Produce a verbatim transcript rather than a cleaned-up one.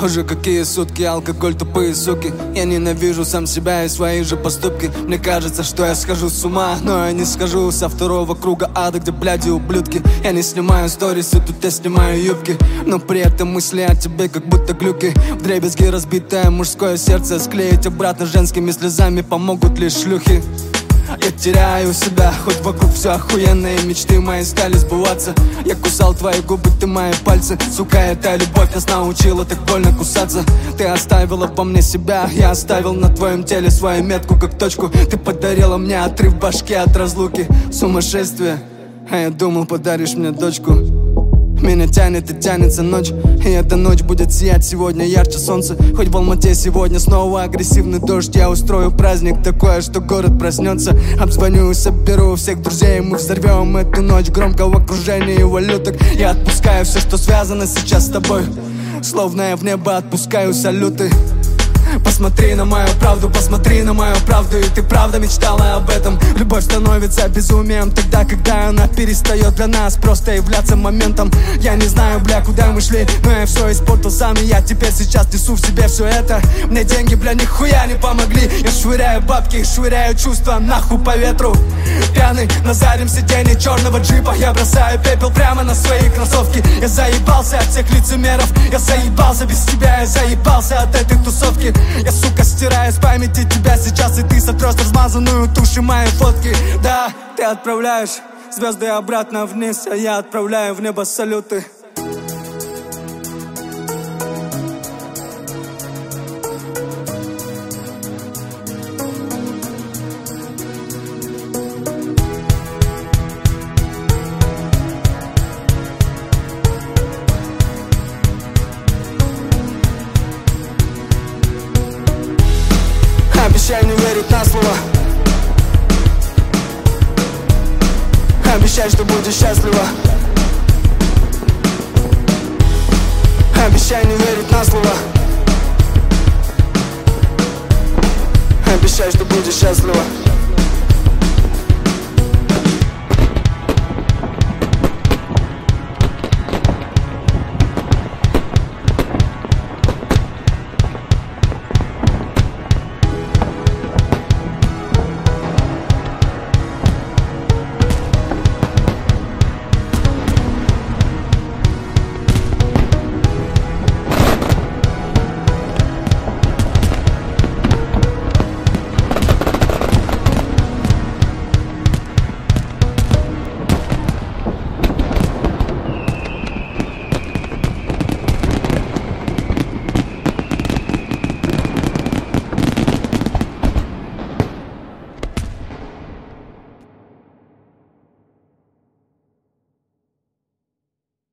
Уже какие сутки, алкоголь, тупые суки. Я ненавижу сам себя и свои же поступки. Мне кажется, что я схожу с ума, но я не схожу со второго круга ада, где бляди ублюдки. Я не снимаю сторисы, тут я снимаю юбки, но при этом мысли о тебе как будто глюки. Вдребезги разбитое мужское сердце склеить обратно женскими слезами помогут лишь шлюхи. Я теряю себя, хоть вокруг все охуенные мечты мои стали сбываться. Я кусал твои губы, ты мои пальцы. Сука, эта любовь нас научила так больно кусаться. Ты оставила по мне себя, я оставил на твоем теле свою метку как точку. Ты подарила мне отрыв башки от разлуки. Сумасшествие, а я думал, подаришь мне дочку. Меня тянет и тянется ночь, и эта ночь будет сиять сегодня ярче солнца. Хоть в Алмате сегодня снова агрессивный дождь, я устрою праздник такое, что город проснется. Обзвоню и соберу всех друзей, мы взорвем эту ночь громко в окружении валюток. Я отпускаю все, что связано сейчас с тобой, словно я в небо отпускаю салюты. Посмотри на мою правду, посмотри на мою правду, и ты правда мечтала об этом. Любовь становится безумием тогда, когда она перестает для нас просто являться моментом. Я не знаю, бля, куда мы шли, но я все испортил сам, и я теперь сейчас несу в себе все это. Мне деньги, бля, нихуя не помогли. Я швыряю бабки, швыряю чувства нахуй по ветру. Пьяный на заднем сиденье черного джипа, я бросаю пепел прямо на свои кроссовки. Я заебался от всех лицемеров, я заебался без тебя, я заебался от этой тусовки. Я, сука, стираю с памяти тебя сейчас, и ты сотрешь размазанную тушь и мои фотки. Да, ты отправляешь звезды обратно вниз, а я отправляю в небо салюты. Обещай не верить на слово. Обещай, что будешь счастлива. Обещай не верить на слово. Обещай, что будешь счастлива.